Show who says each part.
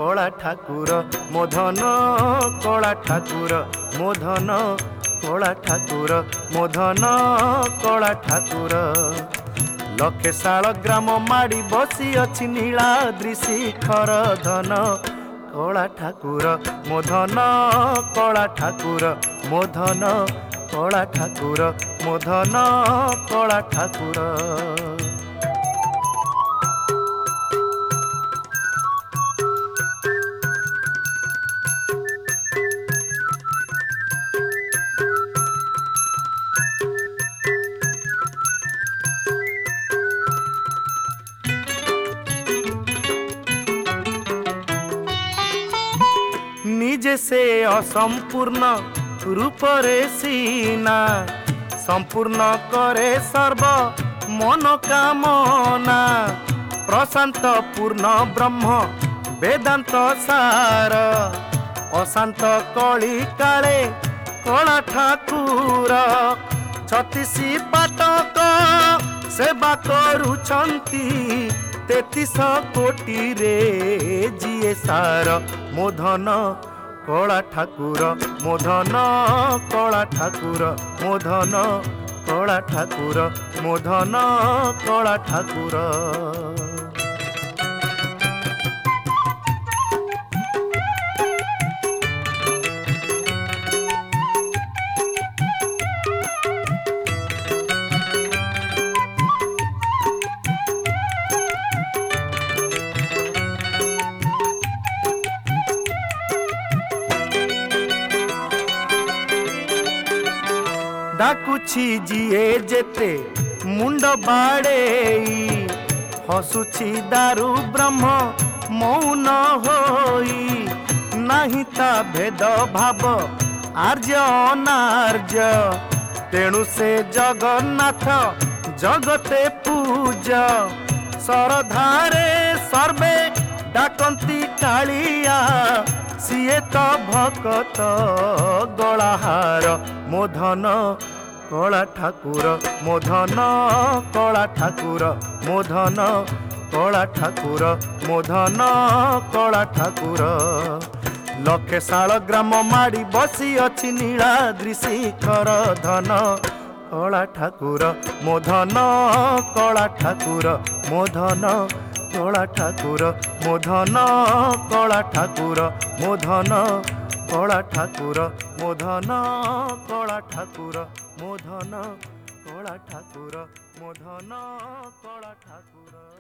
Speaker 1: कला ठाकुर मोधन कला ठाकुर मोधन कला ठाकुर मोधन कला ठाकुर लखे शाल ग्राम माड़ी बसी अच्छी नीलाद्रि शिखर धन कला ठाकुर मोधन कला ठाकुर मोधन कला ठाकुर मोधन कला ठाकुर निजे से असंपूर्ण रूप रे सीना संपूर्ण करे सर्व मनोकामना प्रशांत पूर्ण ब्रह्म वेदांत सार अशांत कली काले कला ठाकुर 36 पाटक सेवा करुछंती 33 कोटी रे जिए सार मोधन कला ठाकुर मोधन कला ठाकुर मोधन कला ठाकुर मोधन कला ठाकुर डाकुछि जिए जेते मुंड बाड़े हसुछि दारू ब्रह्म मौन होई नहीं ता भेद भाव आर्य अनार्य तेणु से जगन्नाथ जगते पूज सरधारे सर्वे डाकंती कालिया सीए तो भकत गलाहार मोधन कला ठाकुर मोधन कला ठाकुर मोधन कला ठाकुर मोधन कला ठाकुर लखे शाल ग्राम माड़ी बसी अच्छी नीलाद्रि शिखर धन कला ठाकुर मोधन कला ठाकुर मोधन कला ठाकुर मोधन कला ठाकुर मोधन कला ठाकुर मोधन कला ठाकुर मोधन कला ठाकुर मोधन कला ठाकुर।